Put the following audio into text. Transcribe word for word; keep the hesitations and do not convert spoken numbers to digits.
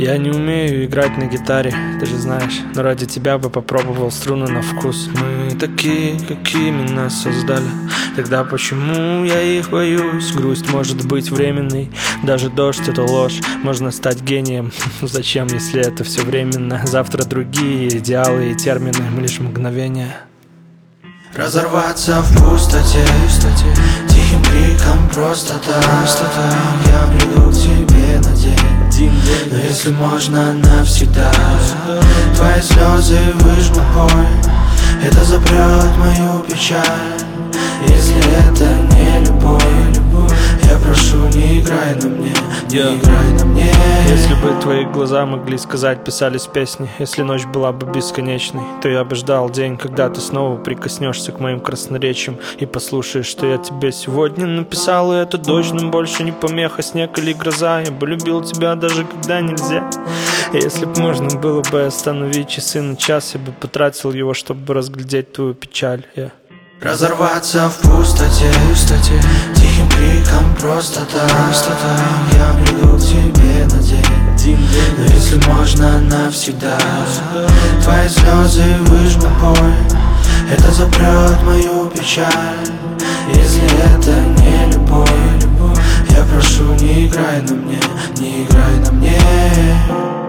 Я не умею играть на гитаре, ты же знаешь, но ради тебя бы попробовал струны на вкус. Мы такие, какими нас создали, тогда почему я их боюсь? Грусть может быть временной, даже дождь — это ложь. Можно стать гением, зачем, если это все временно? Завтра другие идеалы и термины, лишь мгновения. Разорваться в пустоте, пустоте, тихим криком просто так, просто так. Я приду к тебе на день, но если можно навсегда. Твои слезы выжмут боль, это запрет мою печаль. Если это не любовь, я прошу, не играй на мне, не yeah. играй на мне. Если бы твои глаза могли сказать, писались песни, если ночь была бы бесконечной, то я бы ждал день, когда ты снова прикоснешься к моим красноречиям и послушаешь, что я тебе сегодня написал. И это дождь нам больше не помеха, снег или гроза. Я бы любил тебя даже когда нельзя. Если б можно было бы остановить часы на час, я бы потратил его, чтобы разглядеть твою печаль. yeah. Разорваться в пустоте, пустоте, тихим криком просто так, просто так. Я приду к тебе на день, но если можно навсегда. Твои слезы выжмут боль, это запрет мою печаль. Если это не любовь, я прошу, не играй на мне, не играй на мне.